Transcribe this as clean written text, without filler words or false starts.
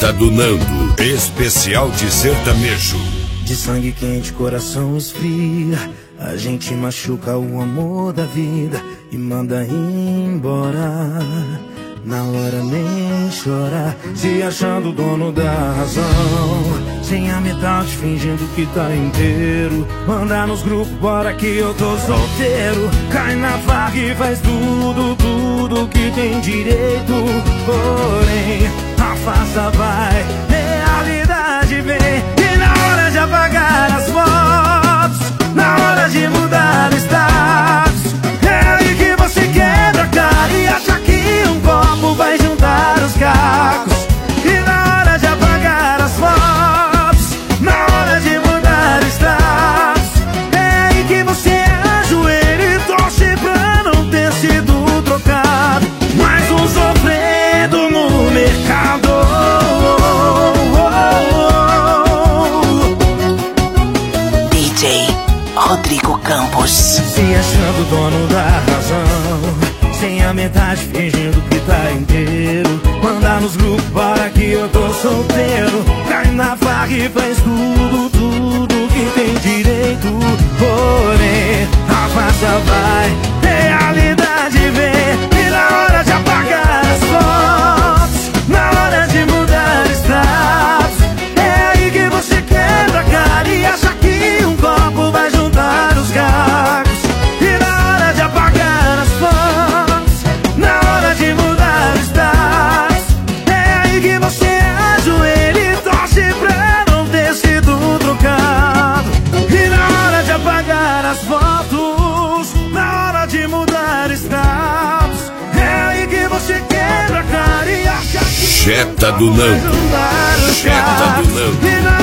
Jetta do Nando, especial de sertanejo. De sangue quente, coração esfria, a gente machuca o amor da vida e manda embora. Na hora nem chora, se achando dono da razão, sem a metade fingindo que tá inteiro. Manda nos grupos, bora que eu tô solteiro. Cai na farra e faz tudo que tem direito. Porém, a farsa vai, realidade vem. E na hora de apagar as fotos, na hora de mudar o status, é aí que você quebra a cara e acha que um copo vai juntar os cacos. E na hora de apagar as fotos, na hora de mudar o status, é aí que você ajoelha e torce pra não ter sido trocado. Mais um sofrendo no mercado. DJ Rodrigo Campos. Se achando dono da razão, sem a metade fingindo que tá inteiro. Manda nos grupos, para que eu tô solteiro. Cai na farra e faz tudo que tem direito. Porém, a farsa vai, realidade vem. E na hora de apagar as fotos, na hora de mudar status, é aí que você quebra a cara e acha que um copo vai juntar os cacos. E na hora de apagar as fotos, na hora de mudar o status, é aí que você ajoelha e torce pra não ter sido trocado. E na hora de apagar as fotos, na hora de mudar o status, é aí que você quebra a cara e acha que Jetta do Nando, Jetta do Nando.